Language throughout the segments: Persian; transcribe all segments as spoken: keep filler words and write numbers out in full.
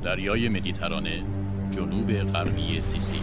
دریای مدیترانه، جنوب غربی سیسیل.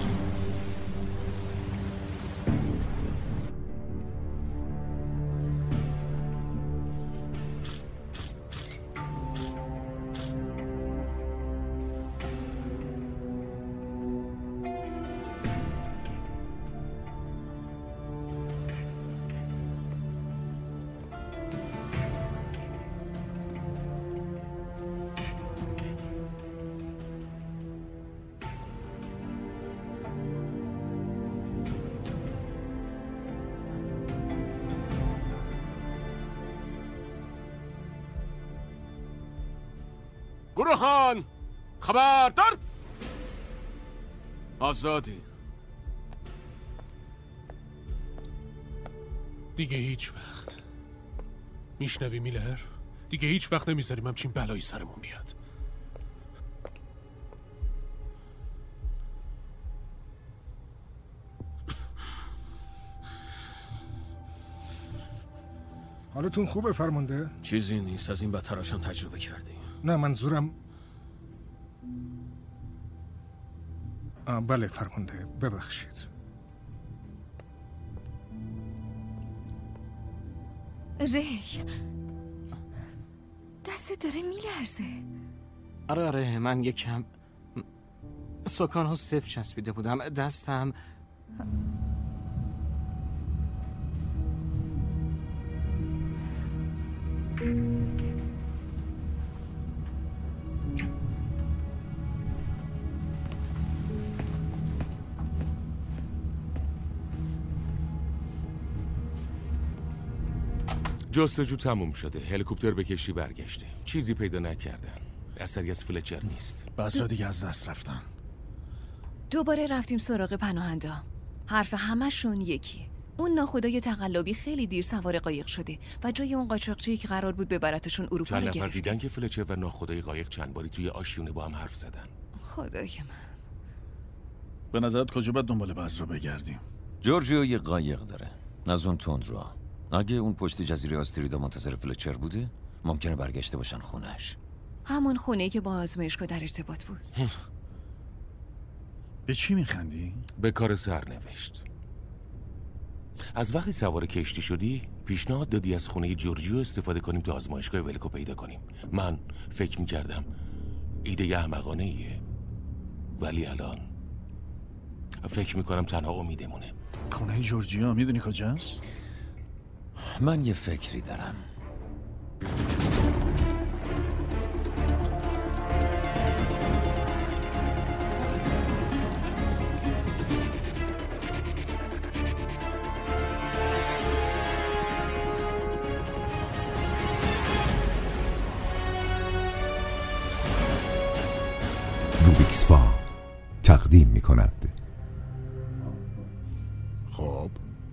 گروهان خبردار، آزادی. دیگه هیچ وقت. میشنوی میلر؟ دیگه هیچ وقت نمیذاریم همچین بلایی سرمون بیاد. حالتون خوبه فرمانده؟ چیزی نیست، از این بدتراشم تجربه کردیم. نه منظورم آه بله فرمانده، ببخشید. ری دست داره میلرزه. آره آره من یکم سکان ها صفر چسبیده بودم دستم. جستجو تموم شده، هلیکوپتر به کشتی برگشته، چیزی پیدا نکردن. اثری از فلچر نیست. بذرا دیگه از دست رفتن. دوباره رفتیم سراغ پناهنده. حرف همشون یکی. اون ناخدای تقلبی خیلی دیر سوار قایق شده و جای اون قاچاقچی که قرار بود ببرتشون اروپا رو گرفته. چند نفر دیدن که فلچر و ناخدای قایق چند باری توی آشیونه با هم حرف زدن. خدای من. به نظرت کجا باید دنبال بذرا بگردیم؟ جورجیو یه قایق داره، از اون توندرو. اگه اون پشت جزیره آستریدا منتظر فلچر بوده، ممکنه برگشته باشن خونهش. همون خونه‌ای که با آزمایشگاه در ارتباط بود. به چی میخندی؟ به کار سرنوشت. از وقتی سوار کشتی شدی پیشنهاد دادی از خونه جورجیو استفاده کنیم تا آزمایشگاه ولکو پیدا کنیم. من فکر میکردم ایده احمقانه ایه، ولی الان فکر میکنم تنها امیدمونه. خونه جورجیو میدونی کجاست؟ من یه فکری دارم. روبیکس فا تقدیم می کند. خب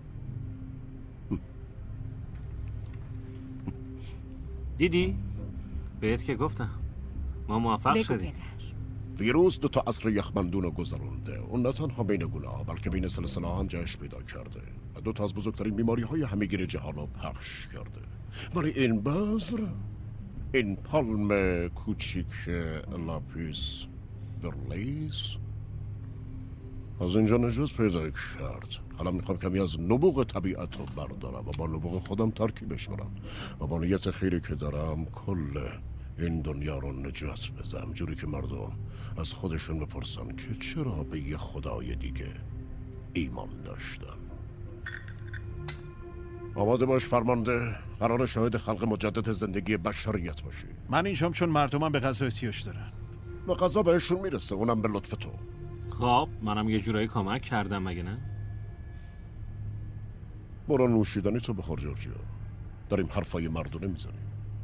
دیدی؟ بهت که گفتم ما موفق شدیم. ویروس دو تا عصر یخبندون رو گذرونده. اون نه تنها بین گونه‌ها بلکه بین سلسله هم جهش پیدا کرده و دو تا از بزرگترین بیماری های همهگیر جهان رو پخش کرده. ولی این بذر، این پالم کوچیک لاپیس ورلیس از اینجا نجات پیدا کرد. حالا میخوام کمی از نبوغ طبیعت رو بردارم و با نبوغ خودم ترکیبش کنم و با نیت خیری که دارم کل این دنیا رو نجات بدم، جوری که مردم از خودشون بپرسن که چرا به یه خدای دیگه ایمان داشتن. آماده باش فرمانده، قرار شاهد خلق مجدد زندگی بشریت باشی. من اینجام چون مردمم به غذا احتیاج دارن. و غذا بهشون میرسه، اونم به لطف تو. خب منم یه جورایی کمک کردم مگه نه؟ برو نوشیدنی تو بخور جورجیو، داریم حرفای مردونه میزنیم.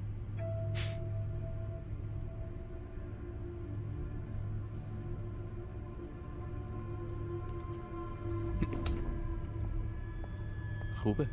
خوبه.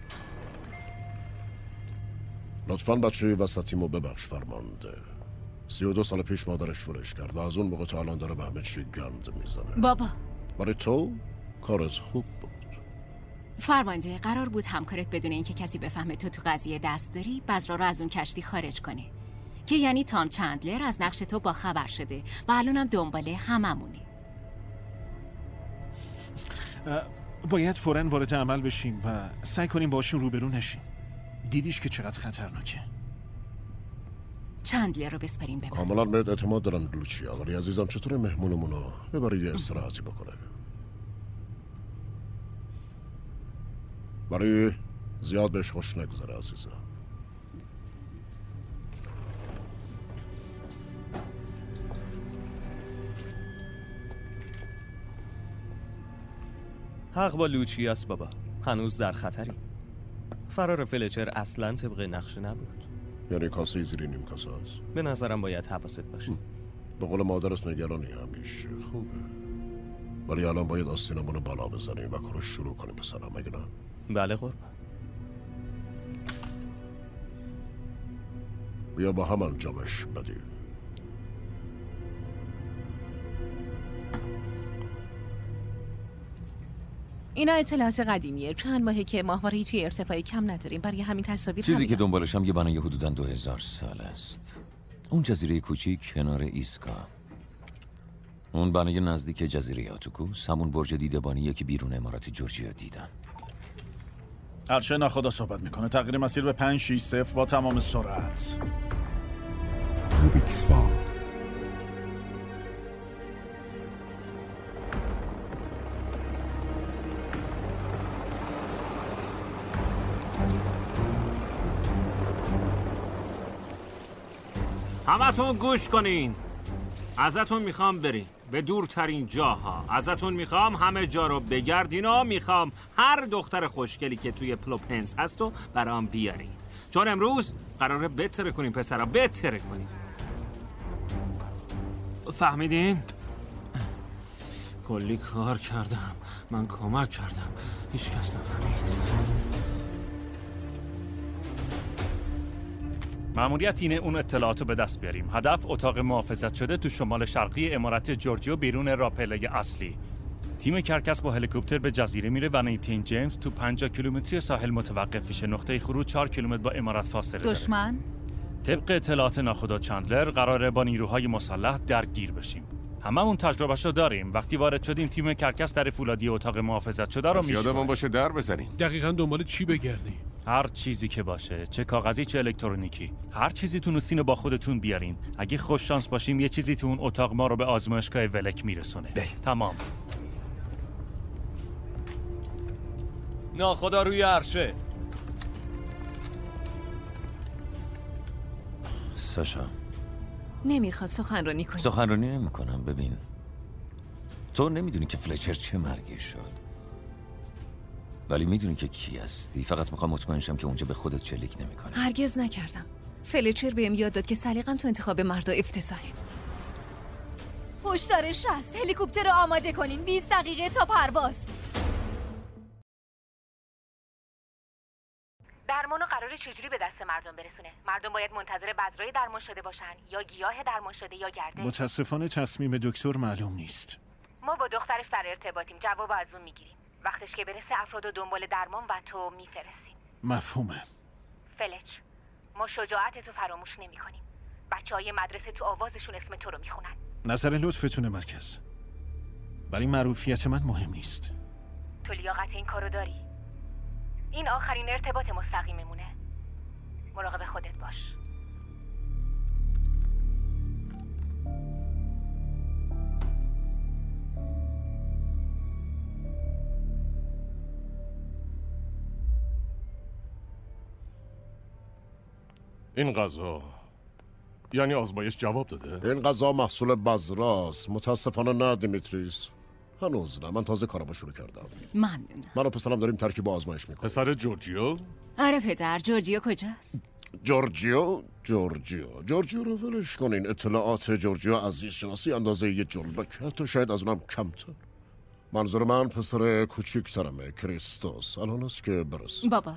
لطفاً بچه وسطیمو ببخش فرمانده. سی و دو سال پیش مادرش فلش کرد و از اون موقع تا الان داره به همه چی گند میزنه. بابا ولی تو کارت خوب بود. فرمانده قرار بود همکارت بدون اینکه کسی بفهمه تو تو قضیه دست داری بذرا رو از اون کشتی خارج کنه. که یعنی تام چندلر از نقش تو با خبر شده و الانم دنباله هممونی. باید فوراً وارد عمل بشیم و سعی کنیم باشون روبرو نشیم. دیدیش که چقدر خطرناکه. چندلر رو بسپریم ببر. کاملا بهت اعتماد دارن لوچیا، ولی عزیزم چطور مهمونمونو ببری یه استراحتی بکنه؟ برای زیاد بهش خوش نگذره عزیزم. حق با لوچیاس بابا، هنوز در خطری. فرار فلچر اصلا طبق نقشه نبود. یعنی کاسه زیری نیم کاسه است. به نظرم باید حواست باشه. به قول مادرت نگرانی همیشه خوبه، ولی الان باید آستینمونو بالا بزنیم و کارو شروع کنیم پسرم، مگه نه؟ بله قربان. بیا با هم انجامش بدیم. اینا اطلاعات قدیمیه. چند ماهه که ماهواره‌ای توی ارتفاعی کم نداریم، برای همین تصاویر چیزی همین که دنبالشم یه بنای حدوداً دو هزار سال است. اون جزیره کوچیک کنار ایسکا، اون بنای نزدیک جزیره آتوکوس، همون برج دیدبانیه که بیرون امارات جورجیا دیدم. عرشه ناخدا صحبت میکنه. تغییر مسیر به پنج شیش صفر با تمام سرعت. روبیکس فا همتون گوش کنین. ازتون میخوام برین به دورترین جاها. ازتون میخوام همه جا رو بگردین و میخوام هر دختر خوشگلی که توی پلوپنس هست و برام بیارین، چون امروز قراره بتره کنین پسرا، بتره کنین. فهمیدین؟ کلی کار کردم، من کمک کردم، هیچ کس نفهمید. مأموریت اینه اون اطلاعاتو به دست بیاریم. هدف اتاق محافظت شده تو شمال شرقی امارت جورجیا بیرون راپله اصلی. تیم کرکس با هلیکوپتر به جزیره میره و نیتین جیمز تو پنجاه کیلومتری ساحل متوقف میشه. نقطه خروج چهار کیلومتر با امارت فاصله داره. دشمن؟ طبق اطلاعات ناخدا چندلر قراره با نیروهای مسلح درگیر بشیم. هممون تجربهشو داریم. وقتی وارد شدیم تیم کرکس در فولادی اتاق محافظت شده رو میشکنه. یادمون باشه در بزنیم. دقیقاً دنبال چی بگردیم؟ هر چیزی که باشه، چه کاغذی چه الکترونیکی، هر چیزی تونستین با خودتون بیارین. اگه خوش شانس باشیم یه چیزی تو اون اتاق ما رو به آزمایشگاه ولک میرسونه. ده. تمام. ناخدا روی عرشه. ساشا نمیخواد سخنرانی کنی. سخنرانی نمی کنم. ببین تو نمیدونی که فلچر چه مرگی شد، ولی میدونی که کی هستی. فقط میخوام مطمئن شم که اونجا به خودت چلیک نمیکنی. هرگز نکردم. فلچر بهم یاد داد که سلیقه‌م تو انتخاب مردا افتضاحه. هشدار شصت، هلیکوپتر رو آماده کنین. بیست دقیقه تا پرواز. درمانو قراره چجوری به دست مردم برسونه؟ مردم باید منتظر بذرای درمان شده باشن یا گیاه درمان شده یا گرده؟ متاسفانه تصمیم دکتر معلوم نیست. ما با دخترش در ارتباطیم، جواب از اون میگیریم. وقتش که برسه افراد و دنبال درمان و تو میفرستیم. مفهومه. فلچ، ما شجاعتتو فراموش نمی کنیم. بچه های مدرسه تو آوازشون اسم تو رو میخونن. نظر لطفتونه مرکز، ولی معروفیت من مهم نیست. تو لیاقت این کارو داری. این آخرین ارتباط مستقیممونه. مراقب خودت باش. این غذا یعنی آزمایش جواب داده؟ این غذا محصول بذراست. متاسفانه نه دیمیتریس، هنوز نه. من تازه کارمو شروع کردم. ممنون. من و پسرم داریم ترکیب آزمایش میکنیم. پسر جورجیو؟ آره پدر. جورجیو کجاست؟ جورجیو؟ جورجیو جورجیو رو ولش کنین. اطلاعات جورجیو از زیست شناسی اندازه یه جلبک، حتی شاید از اونم کمتر. منظور من پسر کوچیکترمه، کریستوس. الان است که برس. بابا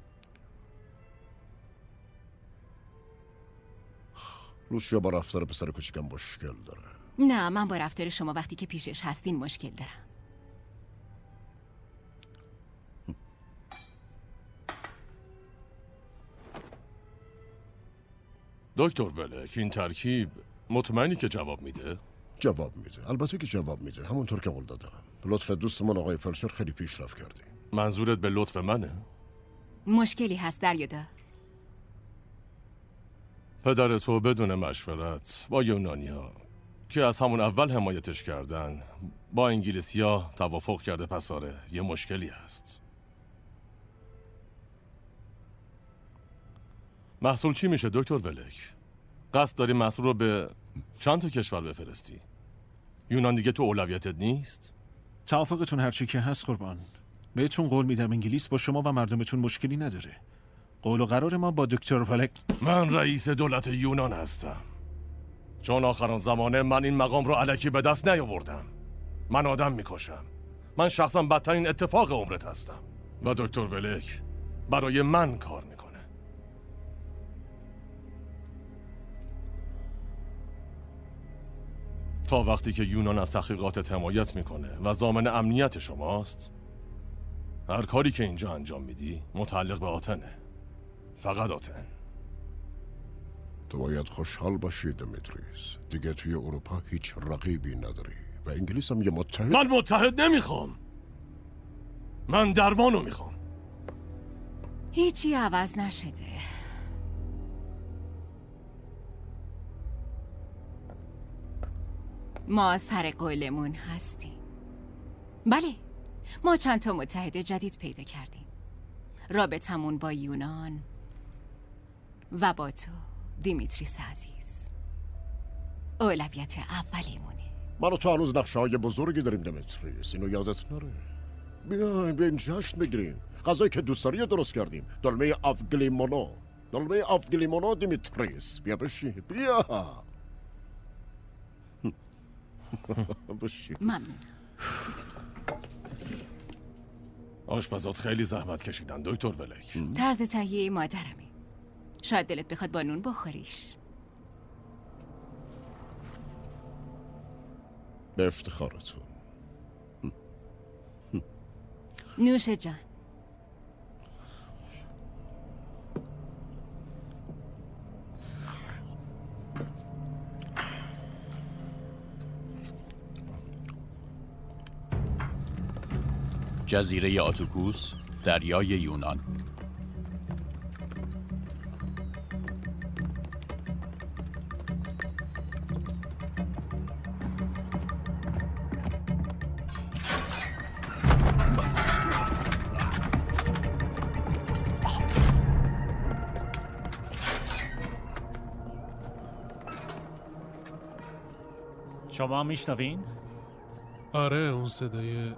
لوسیا با رفتار پسر کوچیکم مشکل داره. نه، من با رفتار شما وقتی که پیشش هستین مشکل دارم. دکتر ولک این ترکیب مطمئنی که جواب میده؟ جواب میده، البته که جواب میده، همونطور که قول دادم. لطف دوستمون آقای فلچر خیلی پیشرفت کردی. منظورت به لطف منه؟ مشکلی هست دریادا؟ پدر تو بدون مشورت با یونانیا که از همون اول حمایتش کردن با انگلیسیا توافق کرده پس آره یه مشکلی هست. محصول چی میشه دکتر ولک؟ قصد داری محصول رو به چند تا کشور بفرستی؟ یونان دیگه تو اولویتت نیست؟ توافقتون هرچی که هست قربان. بهتون قول میدم انگلیس با شما و مردمتون مشکلی نداره. قول و قرار ما با دکتر ولک. من رئیس دولت یونان هستم. چون آخران زمانه من این مقام رو الکی به دست نیاوردم. من آدم میکشم. من شخصا بدترین اتفاق عمرت هستم. و دکتر ولک برای من کار میکنه. تا وقتی که یونان از تحقیقاتت حمایت میکنه و ضامن امنیت شماست، هر کاری که اینجا انجام میدی متعلق به آتنه. فقط آتن. تو باید خوشحال باشی دمیتریس. دیگه توی اروپا هیچ رقیبی نداری و انگلیس هم یه متحد. من متحد نمیخوام. من درمانو میخوام. هیچی عوض نشده. ما سر قولمون هستیم. بله، ما چند تا متحد جدید پیدا کردیم. رابطمون با یونان و با تو دیمیتریس عزیز اولویت اولیمونه. من و تو هنوز نقشه های بزرگی داریم دیمیتریس، اینو یادت نره. بیاین بیاین جشن بگیریم. غذایی که دوست داری درست کردیم. دلمه آفگلیمونو. دلمه آفگلیمونو دیمیتریس. بیا بشی بیا. بشی. ممنون. آشپزات خیلی زحمت کشیدن دکتر ولک. طرز تهیه مادرمه. شاید دلت بخواد با نون بخوریش. به افتخارتون. نوش جان. جزیره آتوکوس، دریای یونان. شما میشنوین؟ آره اون صدای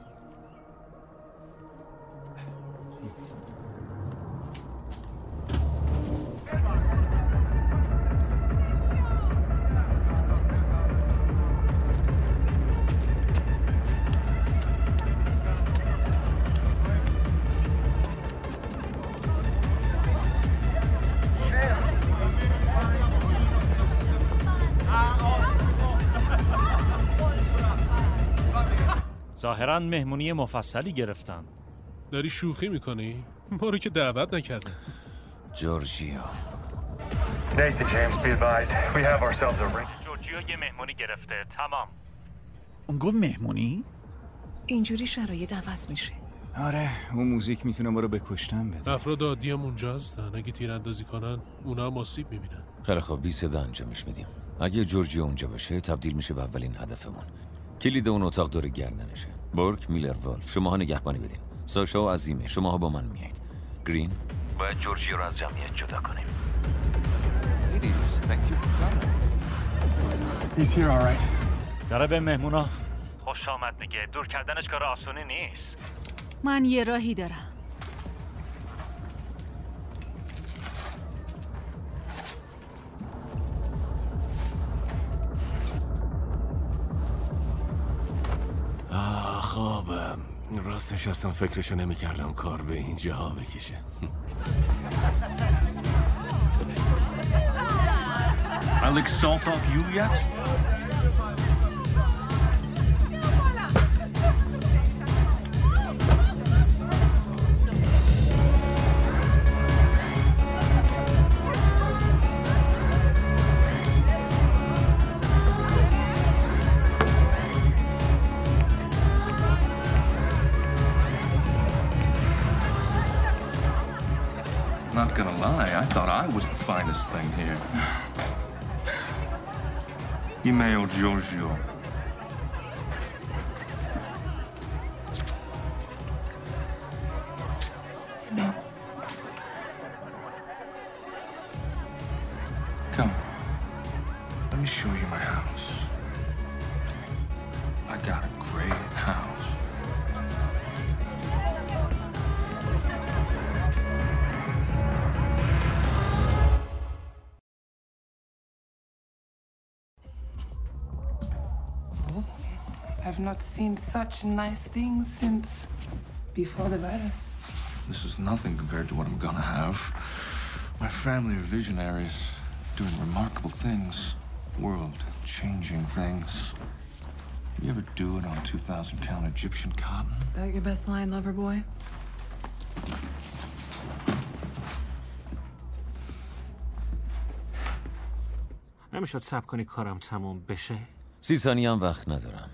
ظاهراً مهمونی مفصلی گرفتن. داری شوخی میکنی؟ ما رو که دعوت نکردن. جورجیا. Nathan James, be advised. We have ourselves a ring. جورجیا یه مهمونی گرفته. تمام. اون گفت مهمونی؟ اینجوری شرایط عوض میشه. آره، اون موزیک میتونه ما رو به کشتن بده. افراد عادی هم اونجا هستن. اگه تیراندازی کنن اونا هم آسیب میبینن. خیلی خوب، بی صدا انجامش میدیم. اگه جورجیا اونجا باشه تبدیل میشه به اولین هدفمون. کلید اون اتاق دور گردنشه. بورک، میلر، والف، شماها نگهبانی بدین. ساشا و عظیمه، شماها با من میایید. گرین، باید جورجیا رو از جمعیت جدا کنیم. داره به مهمونا خوش آمد میگه. دور کردنش کار آسونی نیست. من یه راهی دارم. آه خوابم. راستش اصلا فکرشو نمی کردم کار به اینجا ها بکشه. I lick salt off you yet? lie. I thought I was the finest thing here. Email Giorgio. No. Come. Let me show you my house. I got a great house. I've not seen such nice things since before the virus. This is nothing compared to what I'm gonna have. My family are visionaries, doing remarkable things, world-changing things. You ever do it on two thousand count Egyptian cotton? That your best line, lover boy? نمیشد صبر کنی کارم تموم بشه؟ سی ثانیه هم وقت ندارم.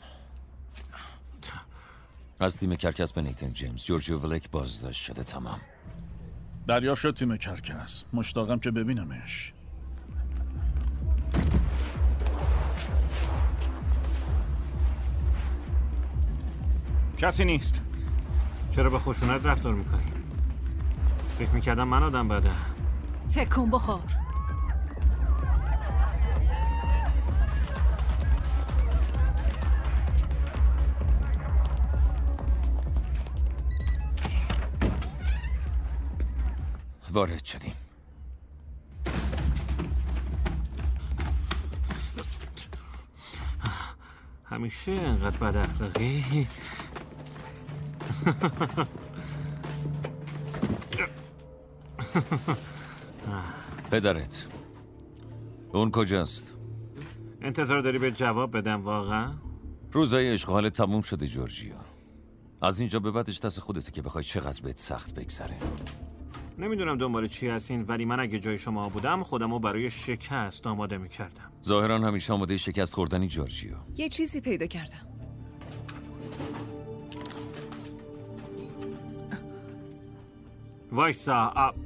از تیم کرکس به نیتن جیمز، جورجیو ولک بازداشت شده. تمام. دریافت شد تیم کرکس. مشتاقم که ببینمش. کسی نیست. چرا به خشونت رفتار میکنی؟ فکر میکردم من آدم بده. تکون بخور. وارد شدیم. همیشه اینقدر بد اخلاقی؟ پدرت اون کجاست؟ انتظار داری به جواب بدم واقعا؟ روزای اشغال تموم شده جورجیو. از اینجا به بعدش دست خودته که بخوای چقدر بهت سخت بگذره. نمیدونم دنبال چی هستین، ولی من اگه جای شما بودم خودمو برای شکست آماده میکردم. ظاهرا همیشه آماده شکست خوردنی جورجیو. یه چیزی پیدا کردم. وایسا. آپ.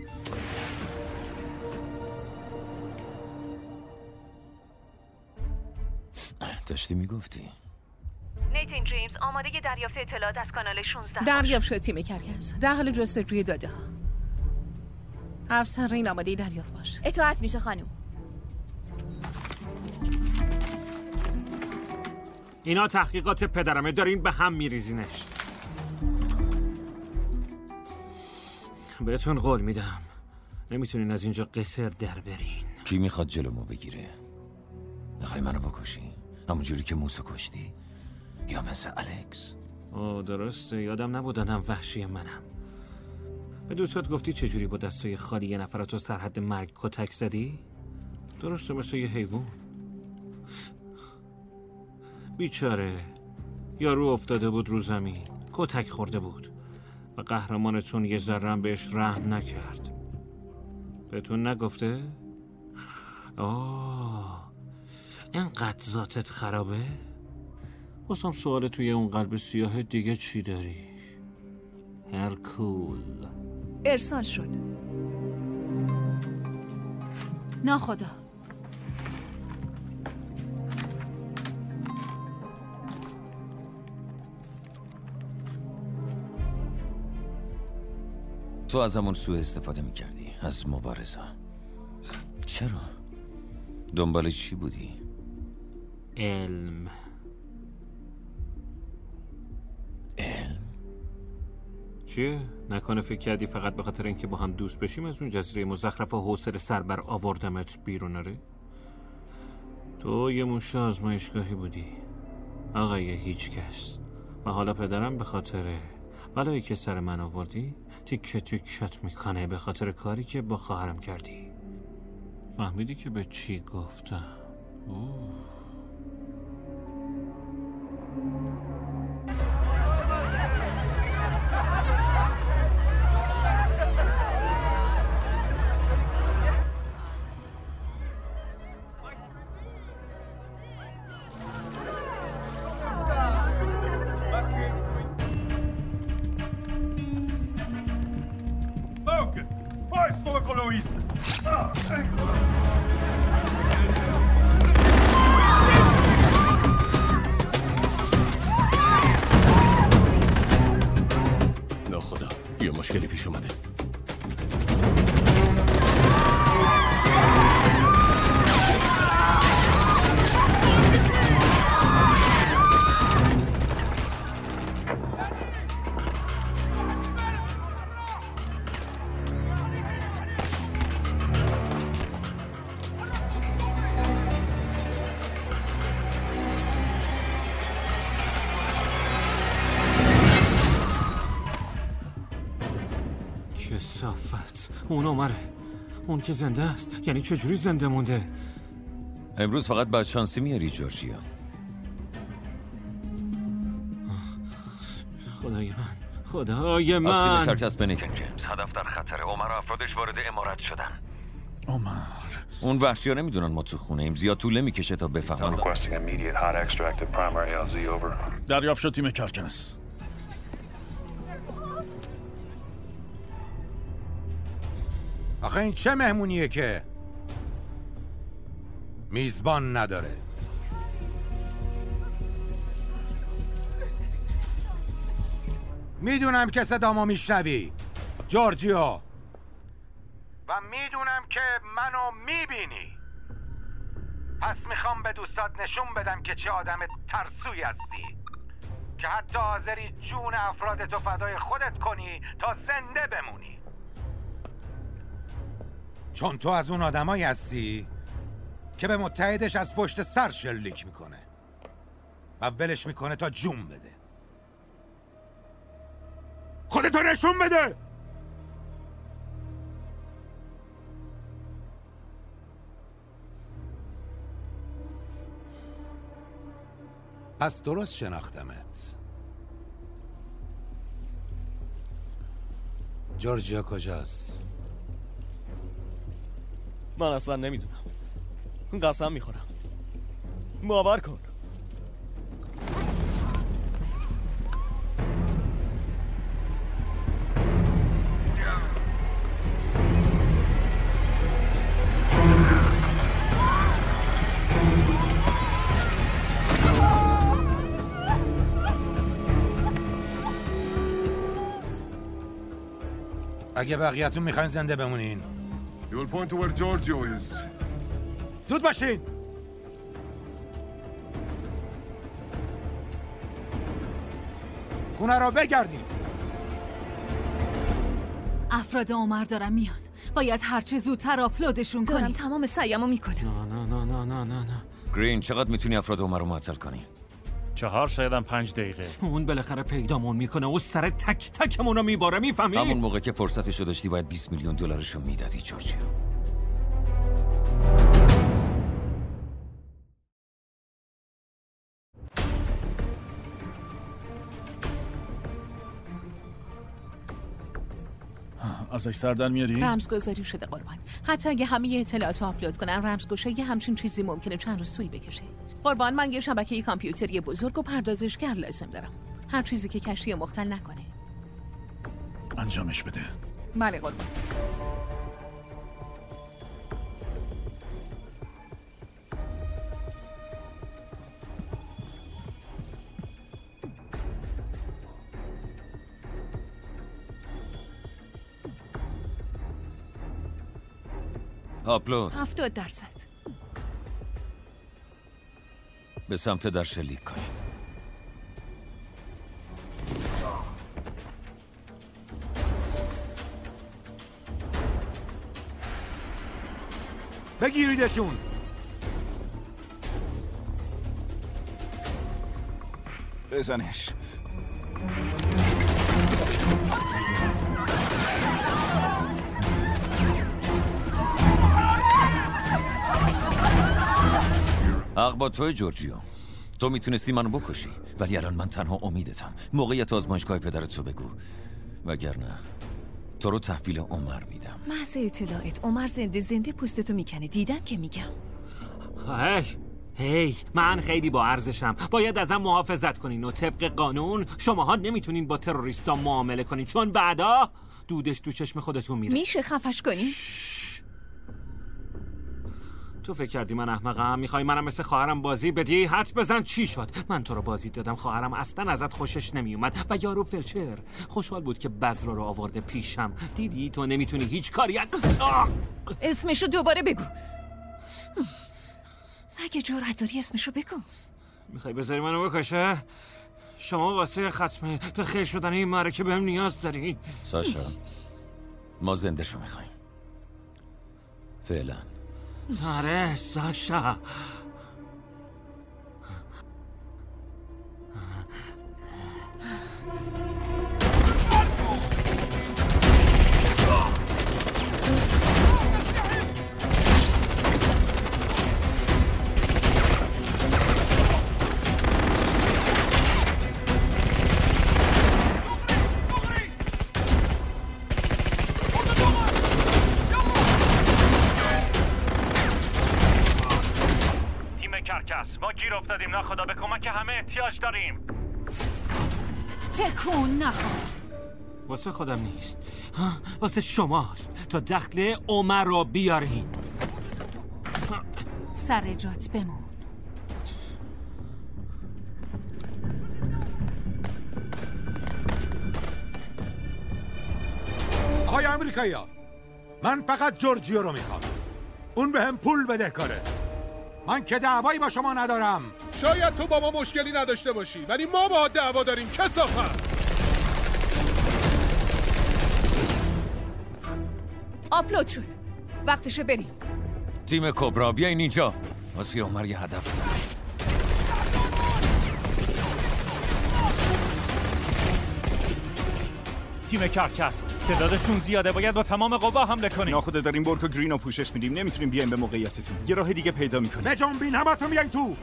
داشتی میگفتی؟ نیتن جیمز آماده دریافت اطلاعات از کانال شانزده. دریافت شد تیم کرکس. در حال جستجوی داده ها. افسرین آماده دریافت باش. اطاعت میشه خانم. اینا تحقیقات پدرمه، دارین به هم میریزینش. بهتون قول میدم نمیتونین از اینجا قصر در برین. کی میخواد جلومو بگیره؟ میخوای منو بکشی؟ همونجوری که موسو کشتی؟ یا مثل الکس؟ آه درسته، یادم نبود آدم وحشی منم. به دوستات گفتی چجوری با دستای خالی یه نفراتو سرحد مرگ کتک زدی؟ درسته مثل یه حیوان. بیچاره یارو افتاده بود رو زمین، کتک خورده بود و قهرمانتون یه ذره‌ام بهش رحم نکرد. بهتون نگفته؟ آه اینقدر ذاتت خرابه؟ واسم سوال توی اون قلب سیاه دیگه چی داری؟ هرکول. ارسال شد. ناخدا. تو از همون سوء استفاده میکردی از مبارزه. چرا؟ دنبال چی بودی؟ علم. علم؟ چیه؟ نکنه فکر کردی فقط به خاطر اینکه با هم دوست بشیم از اون جزیره مزخرف و حوصله سر بر آوردمت بیرون؟ آره؟ تو یه موش آزمایشگاهی بودی آقای هیچ کس، و حالا پدرم به خاطر بلایی که سر من آوردی تیکه تیکت میکنه به خاطر کاری که با خواهرم کردی. فهمیدی که به چی گفتم؟ اوه. لوئیس. ناخدا یه مشکلی پیش اومده. کثافت. اون عمره. اون که زنده است. یعنی چجوری زنده مونده؟ امروز فقط بدشانسی میاری جورجیا. خدای من، خدای من. از تیم کرکس بنیتن جیمز هدف در خطر. عمر و افرادش وارد امارت شدن. عمر اون وحشی ها نمیدونن ما تو خونه ایم. زیاد طول نمیکشه تا بفهمن. دریافت شد تیم کرکس. آخه این چه مهمونیه که میزبان نداره؟ میدونم که صدامو میشنوی جورجیو، و میدونم که منو میبینی. پس میخوام به دوستات نشون بدم که چه آدم ترسوی هستی که حتی حاضری جون افرادتو فدای خودت کنی تا زنده بمونی. چون تو از اون آدمایی هستی که به متحدش از پشت سر شلیک میکنه و ولش میکنه تا جون بده. خودتو نشون بده. پس درست شناختمت. جورجیا کجاست؟ من اصلا نمیدونم. قسم میخورم. باور کن. اگه بقیه‌تون میخواین زنده بمونین You will point to where Giorgio is. زود باشین. خونه رو بگردین. افراد عمر دارن میان. باید هرچه زودتر آپلودشون کنیم. دارم تمام سعیمو میکنم. نه نه نه نه نه نه. گرین چقدر میتونی افراد عمر رو معطل کنی؟ چهار شایدم پنج دقیقه. اون بالاخره پیدامون میکنه و سر تک تکمون رو میباره. میفهمی؟ همون موقع که فرصتشو داشتی باید بیست میلیون دلارشو میدادی جورجیا. ازش سر در میاری؟ رمزگذاری شده قربان. حتی اگه همه اطلاعات رو آپلود کنن، رمزگشایی همچین چیزی ممکنه چند روز طول بکشه. قربان من یه شبکه کامپیوتری بزرگ و پردازشگر لازم دارم. هر چیزی که کشتی مختل نکنه. انجامش بده. بله قربان. آپلود هفتاد درصد. به سمت در شلیک کنید. بگیریدشون. بزنش. حق با توی جورجیو. تو میتونستی منو بکشی ولی الان من تنها امیدتم. موقعیت آزمایشگاه پدرت رو بگو وگرنه تو رو تحویل عمر میدم. محض اطلاعت عمر زنده زنده پوستتو میکنه. دیدم که میگم. هی هی من خیلی با ارزشم. باید ازم محافظت کنین و طبق قانون شماها نمیتونین با تروریستا معامله کنین چون بعدا دودش تو چشم خودتون میره. میشه خفش کنین؟ تو فکر کردی من احمقم؟ میخوای منم مثل خواهرم بازی بدی؟ حد بزن چی شد؟ من تو رو بازی دادم، خواهرم اصلا ازت خوشش نمیومد و یارو فلچر خوشحال بود که بذر رو آورده پیشم. دیدی تو نمیتونی هیچ کاری. اسمشو دوباره بگو. اگه جرأت داری اسمشو بگو. میخوای بذاری منو بکشه؟ شما واسه ختم به خیر شدن این معرکه بهم نیاز داری؟ ساشا ما زنده شو میخوایم فعلا. آره ساشا. ما گیر افتادیم، ناخدا به کمک همه احتیاج داریم. تکون نخور. واسه خودم نیست، واسه شماست تا دخل عمر رو بیارین. سر جات بمون. آقای امریکایی‌ها، من فقط جورجیو رو میخوام. اون به هم پول بده کاره. من که دعوایی با شما ندارم. شاید تو با ما مشکلی نداشته باشی ولی ما با دعوا داریم. کثافت. آپلود شد. وقتشه بریم. تیم کبرا بیاین اینجا. واسه عمر یه هدف دارم. تیم کرکس تعدادشون زیاده، باید با تمام قوا حمله کنیم. ناخوده داریم برک و گرین رو پوشش میدیم، نمیتونیم بیایم به موقعیتتون. یه راه دیگه پیدا میکنیم. بجنبین همتون بیاین تو.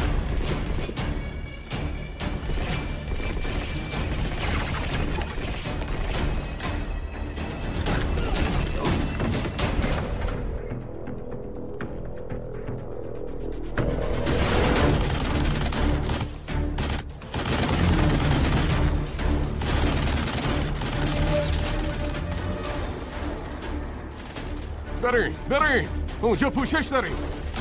برین برین اونجا پوشش داریم.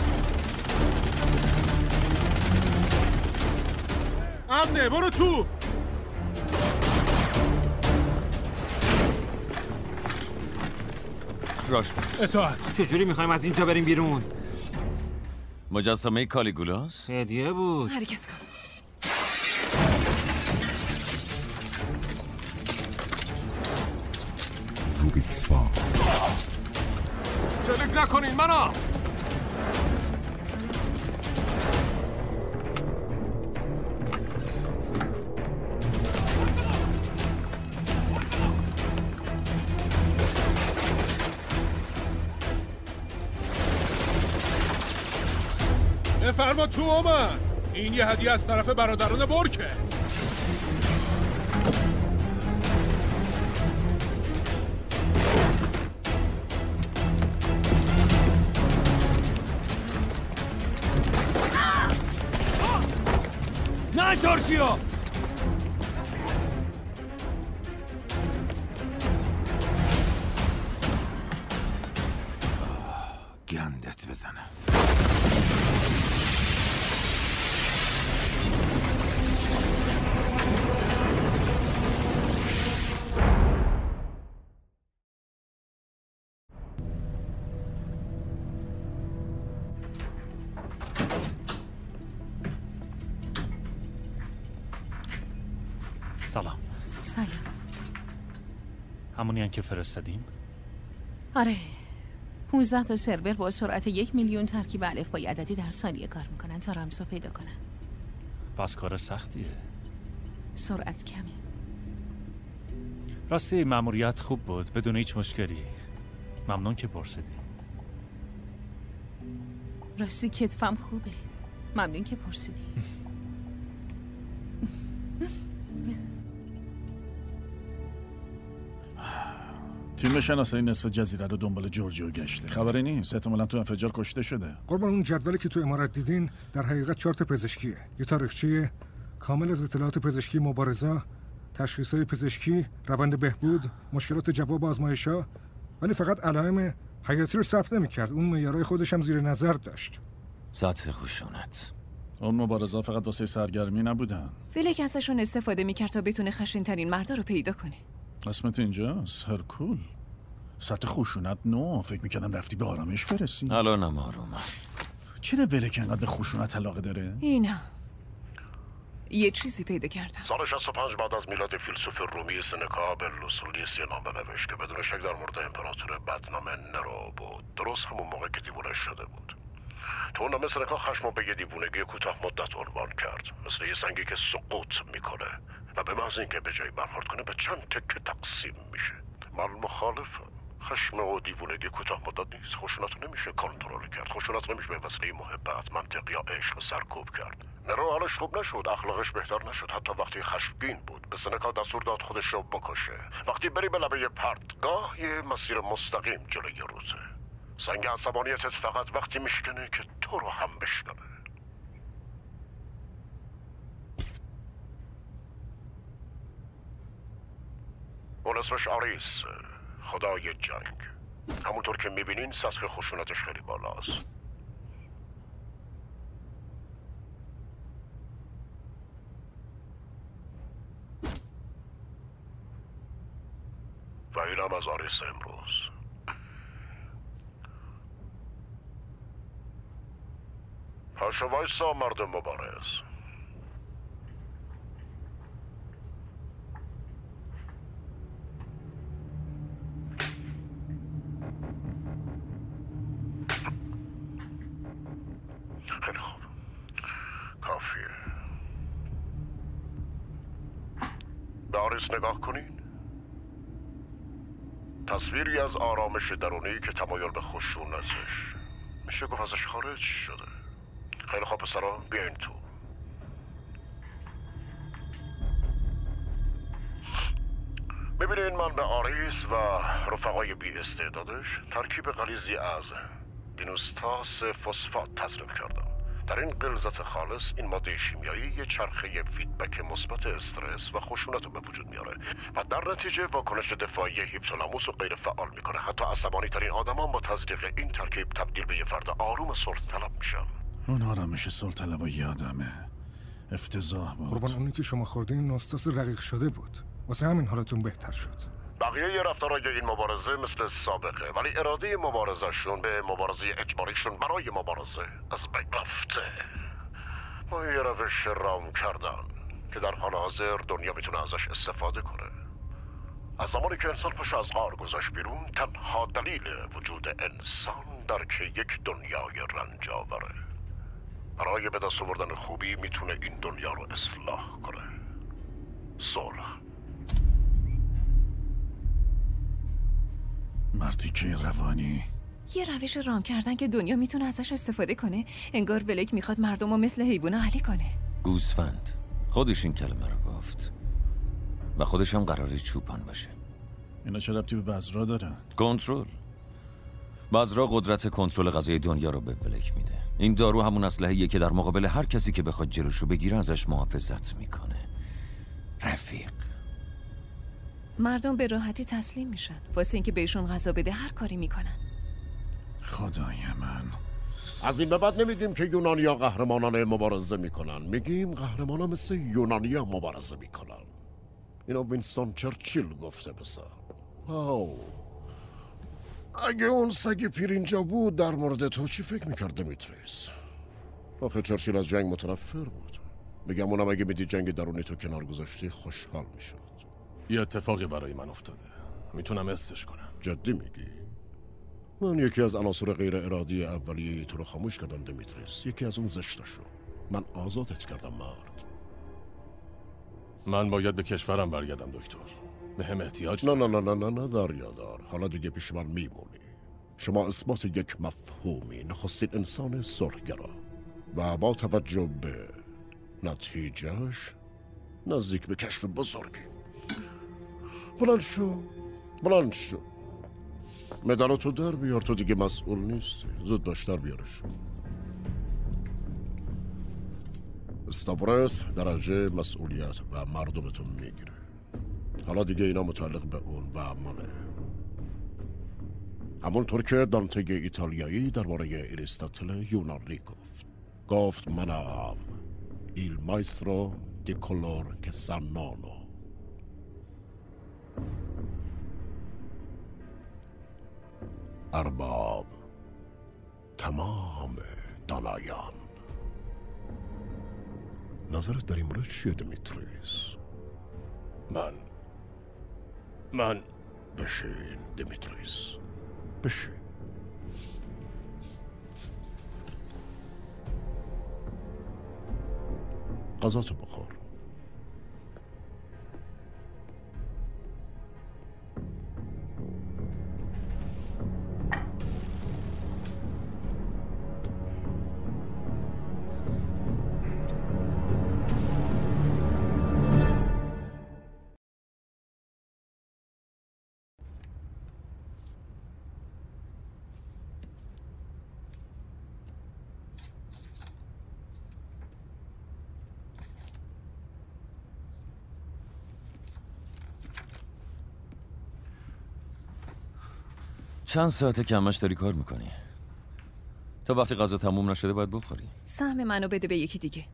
امنه برو تو. راش اطاعت. چجوری میخوایم از اینجا بریم بیرون؟ مجسمه کالیگولاس؟ هدیه بود. حرکت کن. روبیکس فا. شلیک نکنین منو. بفرما تو عمر. این یه هدیه از طرف برادران برکه. نه جورجیو. گندت بزنه. سلام. سلام. همونی که فرستادیم؟ آره. پونزده تا سرور با سرعت یک میلیون ترکیب الفبای عددی در ثانیه کار میکنن تا رمزو پیدا کنن. پس کار سختیه. سرعت کمه. راستی مأموریت خوب بود بدون هیچ مشکلی. ممنون که پرسیدی. راستی کتفم خوبه. ممنون که پرسیدی. تیم شناسایی نصف جزیره رو دنبال جورجیو گشته. خبری نیست. احتمالاً تو انفجار کشته شده. قربان اون جدولی که تو امارات دیدین در حقیقت چارت پزشکیه. یه تاریخچه کامل از اطلاعات پزشکی مبارزه، تشخیص‌های پزشکی، روند بهبود، مشکلات جواب آزمایش‌ها، ولی فقط علائم حیاتی رو ثبت نمی‌کرد. اون معیارای خودش هم زیر نظر داشت. سطح خشونت. اون مبارزا فقط واسه سرگرمی نبودن. ولک ازشون استفاده میکرد تا بتونه خشن‌ترین مردا رو پیدا کنه. اسمت اینجاست هرکول. سطح خشونت نو. فکر میکردم رفتی به آرامش برسی. الانم آرومم. چرا ولک انقدر به خشونت علاقه داره؟ اینا یه چیزی پیدا کردم. سال شصت و پنج بعد از میلاد فیلسوف رومی سنکا به لوسولیس یه نامه نوشت که بدون شک در مورد امپراتور بدنام نرو بود. درست همون موقع که دیوونه شده بود. تو اون نامه سنکا خشم به یه دیوونگی کوتاه مدت عنوان کرد، مثل یه سنگی که سقوط میکنه و به محض اینکه به جای برخورد کنه به چند تکه تقسیم میشه. من مخالفم. خشم و دیوونگی کوتاه مدت نیست. خشونت نمیشه کنترل کرد. خشونت نمیشه به وسیله محبت، منطق یا عشق سرکوب کرد. نرو حالش خوب نشد، اخلاقش بهتر نشد. حتی وقتی خشمگین بود به سنکا دستور داد خودش رو بکشه. وقتی بری به لبه پرتگاه یه مسیر مستقیم جلوی روزه. سنگ عصبانیتت فقط وقتی میشکنه که تو رو هم بشکنه. اون اسمش آریس، خدای جنگ. همونطور که میبینین سطح خشونتش خیلی بالاست. و اینم از آریس امروز. پاشو وایسا مرد مبارز. خیلی خوب، کافیه. به آریس نگاه کنین. تصویری از آرامش درونی که تمایل به خشونتش میشه گفت ازش خارج شده. خیلی خوب پسرا، بیاین تو. میبینین من به آریس و رفقای بی استعدادش ترکیب غلیظی از دینوستاس فسفات تزریق کردم. در این غلظت خالص این ماده شیمیایی یه چرخه فیدبک مثبت استرس و خشونت رو به وجود میاره و در نتیجه واکنش دفاعی هیپوتالاموس رو غیر فعال میکنه. حتی عصبانی ترین آدمان با تزریق این ترکیب تبدیل به یه فرد آروم سلطه طلب میشن. اون آرامش سلطه طلب یادمه. افتضاح بود. قربان اونی که شما خوردین نوستاس رقیق شده بود. واسه همین حالتون بهتر شد. بقیه ی رفتارای این مبارزه مثل سابقه، ولی اراده مبارزهشون به مبارزه اجباریشون برای مبارزه از بین رفته. با یه روش رام کردن که در حال حاضر دنیا میتونه ازش استفاده کنه. از زمانی که انسان پاش از غار گذاشت بیرون، تنها دلیل وجود انسان در که یک دنیای رنج آوره. برای به دست آوردن خوبی میتونه این دنیا رو اصلاح کنه. صلح. مردی که روانی یه روش رام کردن که دنیا میتونه ازش استفاده کنه. انگار ولک میخواد مردم رو مثل حیوونا علی کنه. گوسفند. خودش این کلمه رو گفت و خودش هم قراره چوپان باشه. اینا چه ربطی به بذرا داره؟ کنترل. بذرا قدرت کنترل غذای دنیا رو به ولک میده. این دارو همون اسلحه‌ایه که در مقابل هر کسی که بخواد جلوشو بگیره ازش محافظت میکنه. رفیق. مردم به راحتی تسلیم میشن واسه اینکه بهشون غذا بده هر کاری میکنن. خدای من. از این به بعد نمیگیم که یونانیا قهرمانان مبارزه میکنن، میگیم قهرمانا مثل یونانیا مبارزه میکنن. اینو وینستون چرچیل گفته بسا. آو اگه اون سگ پیر اینجا بود در مورد تو چی فکر میکرد دمیتریس؟ آخه چرچیل از جنگ متنفر بود. بگم اونم اگه میدی جنگ درونی تو کنار گذاشتی خوشحال میشد. یه اتفاقی برای من افتاده، میتونم استش کنم. جدی میگی؟ من یکی از عناصر غیر ارادی اولیه تو رو خاموش کردم دمیتریس. یکی از اون زشتاشو. من آزادت کردم مرد. من باید به کشورم برگردم دکتر. به هم احتیاج نه نه نه نه نه نه داریادار. حالا دیگه پیش من میمونی. شما اثبات یک مفهومی، نخستین انسان صلحگرا و با توجه به نتیجهش نزدیک به کشف بزرگی. بلند شو بلند شو. مدالاتو در بیار، تو دیگه مسئول نیستی. زود باش در بیارش. استاورس درجه مسئولیت و مردمتون میگیره. حالا دیگه اینا متعلق به اون و منه. همونطور که دانته ایتالیایی درباره اریستاتل یونانی گفت. گفت منم ایل مایسترو دی کولور که سنانو. ارباب تمام دانایان. نظرت در این مورد چیه دمیتریس؟ من من بشین دمیتریس، بشین. غذاتو بخور. چند ساعته که همش داری کار میکنی؟ تا وقتی غذا تموم نشده باید بخوری. سهم منو بده به یکی دیگه.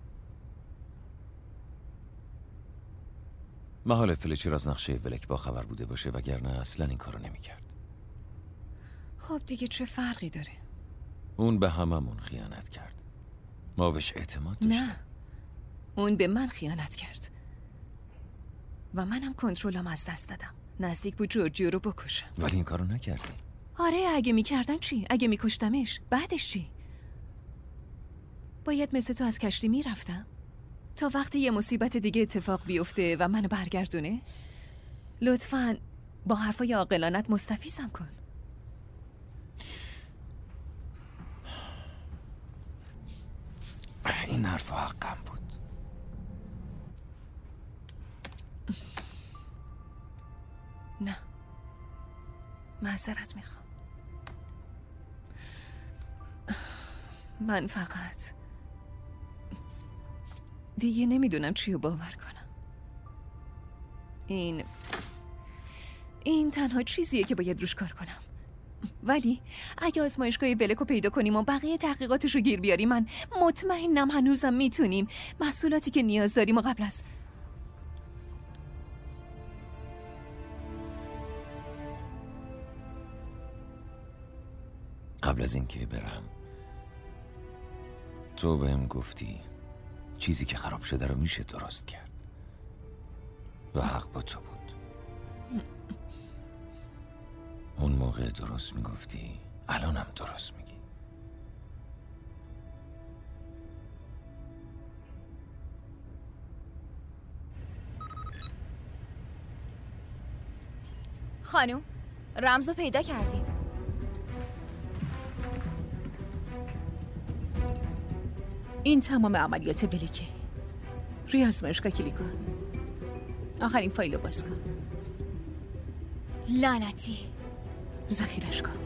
محال فلچر از نقشه ولک با خبر بوده باشه وگرنه اصلا این کارو نمیکرد. خب دیگه چه فرقی داره؟ اون به هممون خیانت کرد. ما بهش اعتماد داشتیم. نه، اون به من خیانت کرد و منم کنترلم از دست دادم. نزدیک بود جورجیو رو بکشم ولی این کارو نکردی. آره، اگه میکردم چی؟ اگه میکشتمش بعدش چی؟ باید مثل تو از کشتی میرفتم تا وقتی یه مصیبت دیگه اتفاق بیفته و منو برگردونه؟ لطفاً با حرفای عاقلانت مستفیضم کن. این حرفا حقم بود. نه، معذرت میخوام. من فقط دیگه نمیدونم چی رو باور کنم. این این تنها چیزیه که باید روش کار کنم. ولی اگه آزمایشگاه ولکو پیدا کنیم و بقیه تحقیقاتش رو گیر بیاریم، من مطمئنم هنوزم میتونیم محصولاتی که نیاز داریم و قبل از قبل از اینکه برم تو بهم گفتی چیزی که خراب شده رو میشه درست کرد و حق با تو بود. اون موقع درست میگفتی، الانم درست میگی. خانم، رمزو پیدا کردیم. این تمام عملیات بلیکه. روی آزمایشگاه کلیک کن. آخرین فایل رو باز کن. لعنتی. ذخیرش کن.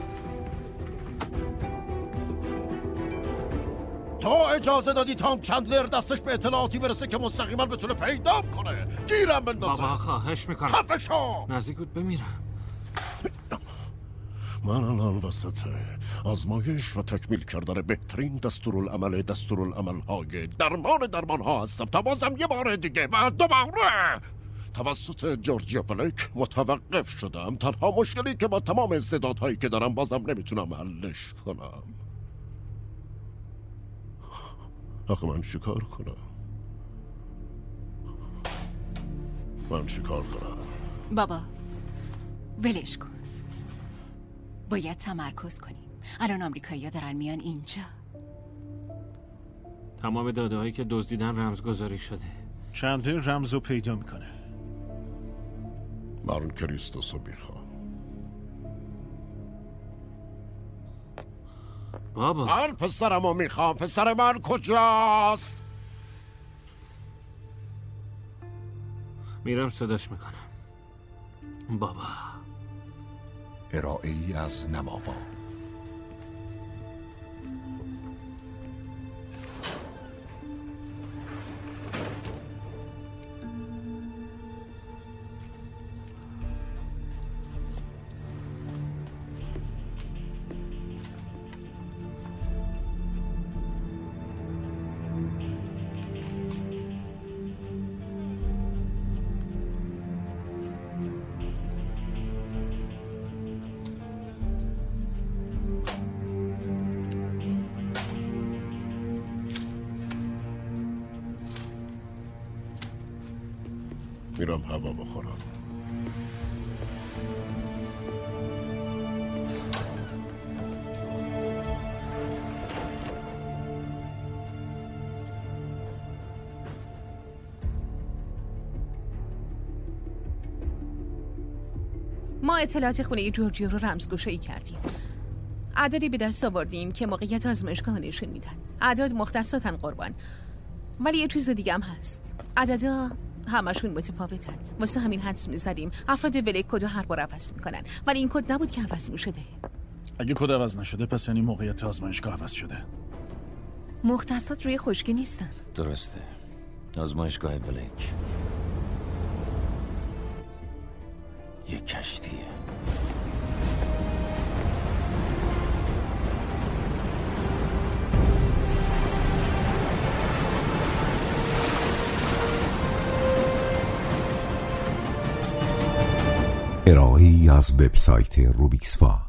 تو اجازه دادی تام چندلر دستش به اطلاعاتی برسه که مستقیما بتونه پیدا کنه. گیرم بندازه. بابا خواهش میکنم. خفه شو. نزدیک بود بمیرم. من الان وسط آزمایش و تکمیل کردن بهترین دستورالعمل دستورالعمل های درمان درمان ها هستم تا بازم یه بار دیگه و دوباره توسط جورجیا ولک متوقف شدم. تنها مشکلی که با تمام استعدادهایی که دارم بازم نمیتونم حلش کنم. آخه من چیکار کنم؟ من چیکار کنم؟ بابا ولش کن. باید تمرکز کنیم. الان آمریکایی‌ها دارن میان اینجا. تمام داده هایی که دزدیدن رمزگذاری شده. چندلر رمزو پیدا میکنه. من کریستوسو میخوام. بابا من پسرمو میخوام. پسر من کجاست؟ میرم صداش میکنم. بابا. ارائه ای از نماوا. میرم هوا بخورم. ما اطلاعات خونه جورجیو رو رمزگشایی کردیم. اعدادی به دست آوردیم که موقعیت آزمایشگاه نشون میدن. اعداد مختصاتن قربان. ولی یه چیز دیگه هم هست. عددا همشون متفاوتن. واسه همین حدس میزدیم افراد ولک کد هر بار عوض میکنن. ولی این کد نبود که عوض میشده. اگه کد عوض نشده پس یعنی موقعیت آزمایشگاه عوض شده. مختصات روی خشکی نیستن. درسته. آزمایشگاه ولک یک کشتیه. ارائه‌ای از وبسایت روبیکسفا.